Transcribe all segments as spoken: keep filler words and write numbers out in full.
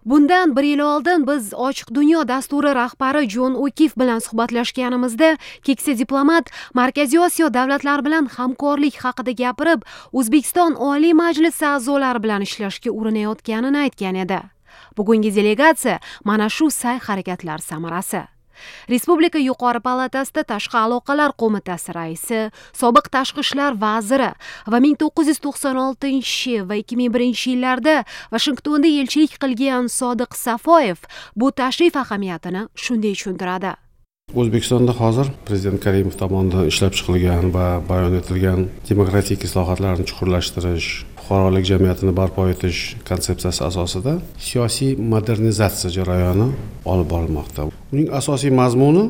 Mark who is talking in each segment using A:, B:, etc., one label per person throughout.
A: Bundan bir yil oldin biz Ochiq dunyo dasturi rahbari Jon O'Kif bilan suhbatlashganimizda keksa diplomat Markaziy Osiyo davlatlari bilan hamkorlik haqida gapirib, O'zbekiston Oliy Majlisi a'zolari bilan ishlashga urinayotganini aytgan edi. Bugungi delegatsiya mana shu sa'y-harakatlar samarasi. Respublika yuqori palatasida Tashqi aloqalar qo'mitasi raisi, sobiq tashqi ishlar vaziri va ming to'qqiz yuz to'qson oltinchi va ikki ming birinchi yillarda Vashingtonda elchilik qilgan Sodiq Safoyev bu tashrif ahamiyatini shunday tushuntiradi.
B: O'zbekistonda hozir Prezident Karimov tomonidan ishlab chiqilgan va bayon etilgan demokratik islohotlarni chuqurlashtirish, fuqarolik jamiyatini barpo etish konsepsiyasi asosida siyosiy modernizatsiya jarayoni olib borilmoqda. Uning asosiy mazmuni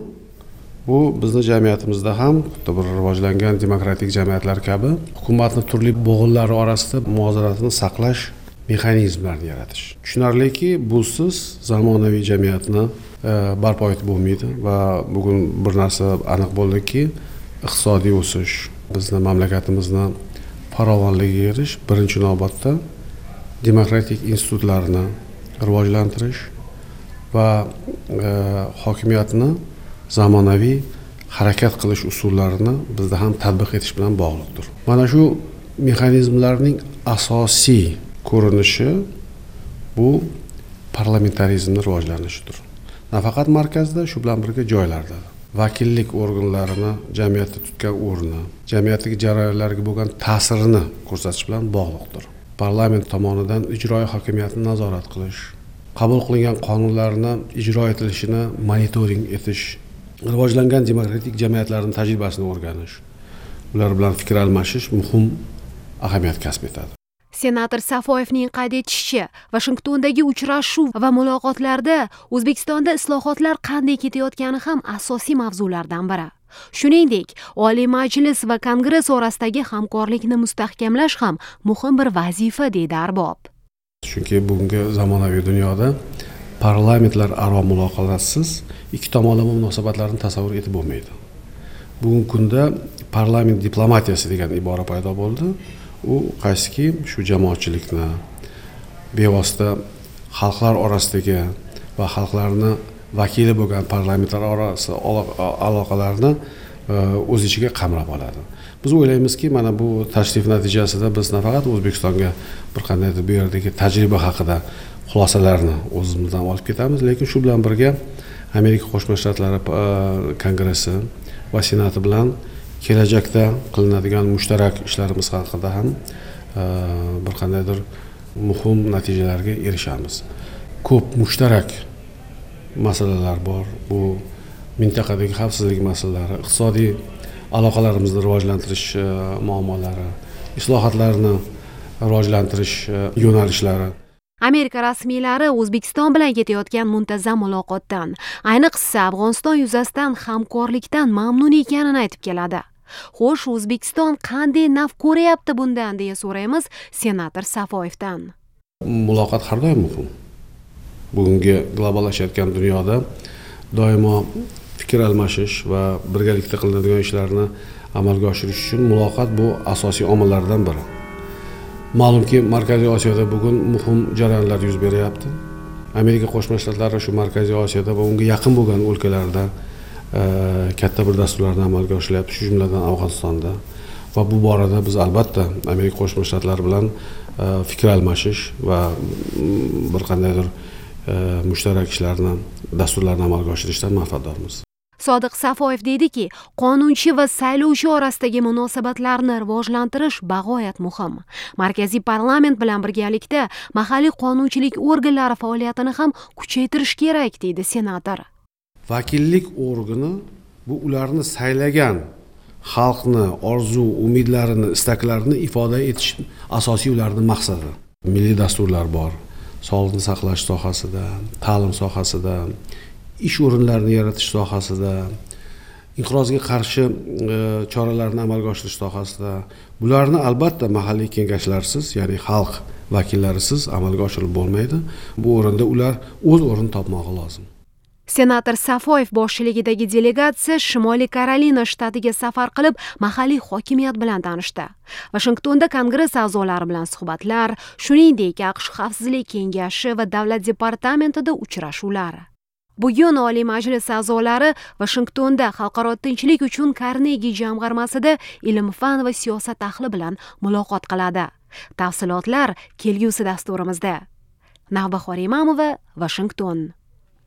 B: bu bizning jamiyatimizda ham xuddi bir rivojlangan demokratik jamiyatlar kabi hukumatning turli bo'g'inlari orasida muvozanatni saqlash mexanizmlarini yaratish. Tushunarliki, busiz zamonaviy jamiyatni barpo etib bo'lmaydi va bugun bir narsa aniq bo'ldiki, iqtisodiy o'sish, bizning mamlakatimizni farovonligiga erish birinchi navbatda demokratik institutlarni rivojlantirish va e, hokimiyatni zamonaviy harakat qilish usullarini bizda ham tatbiq etish bilan bog'liqdir. Mana shu mexanizmlarning asosiy ko'rinishi bu parlamentarizmning rivojlanishidir. Nafaqat markazda, shu bilan birga joylarda vakillik organlarini jamiyatda tutgan o'rni, jamiyatdagi jarayonlarga bo'lgan ta'sirini ko'rsatish bilan bog'liqdir. Parlament tomonidan ijroiy hokimiyatni nazorat qilish, qabul qilingan qonunlarni ijro etilishini monitoring etish, rivojlangan demokratik jamiyatlarning tajribasini o'rganish, ular bilan fikr almashish muhim ahamiyat kasb etadi.
A: Senator Safoyevning qayd etishicha, Vashingtondagi uchrashuv va muloqotlarda O'zbekistonda islohotlar qanday ketayotgani ham asosiy mavzulardan biri. Shuningdek, Oliy Majlis va Kongress orasidagi hamkorlikni mustahkamlash ham muhim bir vazifa, deydi Arbob.
B: Chunki bugungi zamonaviy dunyoda parlamentlar aro muloqotatsiz ikki tomonlama munosabatlarni tasavvur etib bo'lmaydi. Bugungi kunda parlament diplomatiyasi degan ibora paydo bo'ldi. U qaysiki shu jamoatchilikni bevosita xalqlar orasidagi va xalqlarni vakili bo'lgan parlamentlar orasi aloqalarni o'z ichiga qamrab oladi. Biz o'ylaymizki, mana bu tashrif natijasida biz nafaqat O'zbekistonga bir qandaydir bu yerdagi tajriba haqida xulosalarni o'zimizdan olib ketamiz, lekin shu bilan birga Amerika Qo'shma Shtatlari Kongressi va Senati bilan kelajakda qilinadigan mushtarak ishlarimiz haqida ham bir qandaydir muhim natijalarga erishamiz. Ko'p mushtarak masalalar bor. Bu mintaqadagi xavfsizlik masalalari, iqtisodiy aloqalarimizni rivojlantirish muammolari, islohotlarni rivojlantirish yo'nalishlari.
A: Amerika rasmiylari O'zbekiston bilan ketayotgan muntazam muloqotdan, ayniqsa Afg'oniston yuzasidan hamkorlikdan mamnun ekanini aytib keladi. Xo'sh, O'zbekiston qanday naf ko'ryapti bundan deya so'raymiz senator Safoyevdan.
B: Muloqot har doim muhim. Bugungi globallashayotgan dunyoda doimo fikr almashish va birgalikda qilinadigan ishlarni amalga oshirish uchun muloqot bu asosiy omillardan biri. Ma'lumki, Markaziy Osiyoda bugun muhim jarayonlar yuz beryapti. Amerika Qo'shma Shtatlari shu Markaziy Osiyoda va unga yaqin bo'lgan o'lkalarda e, katta bir dasturlarni amalga oshiryapti, shu jumladan Afg'onistonda. Va bu borada biz albatta Amerika Qo'shma Shtatlari bilan e, fikr almashish va bir qandaydir e, mushtarak ishlarni, dasturlarni amalga oshirishdan manfaatdormiz.
A: Sodiq Safoyev deydiki, qonunchi va saylovchi orasidagi munosabatlarni rivojlantirish bag'oyat muhim. Markaziy parlament bilan birgalikda mahalliy qonunchilik organlari faoliyatini ham kuchaytirish kerak, deydi senator.
B: Vakillik organi bu ularni saylagan xalqni orzu, umidlarini, istaklarini ifoda etish asosiy ularning maqsadi. Milliy dasturlar bor. Sog'liqni saqlash sohasida, ta'lim sohasida, ish o'rinlarini yaratish sohasida, inqirozga qarshi e, choralarni amalga oshirish sohasida, bularni albatta mahalliy kengashlarsiz, ya'ni xalq vakillarisiz amalga oshirib bo'lmaydi. Bu o'rinda ular o'z o'rnini topmog'i lozim.
A: Senator Safoyev boshchiligidagi delegatsiya Shimoliy Karolina shtatiga safar qilib, mahalliy hokimiyat bilan tanishdi. Washingtonda Kongress a'zolari bilan suhbatlar, shuningdek, AQSh Xavfsizlik kengashi va davlat departamentida uchrashuvlar. Bugun Oliy Majlis a'zolari Washingtonda Xalqaro tinchlik uchun Karnegi jamg'armasida ilm-fan va siyosat ahli bilan muloqot qiladi. Tafsilotlar kelgusi dasturimizda. Navbahor Imamova, Washington.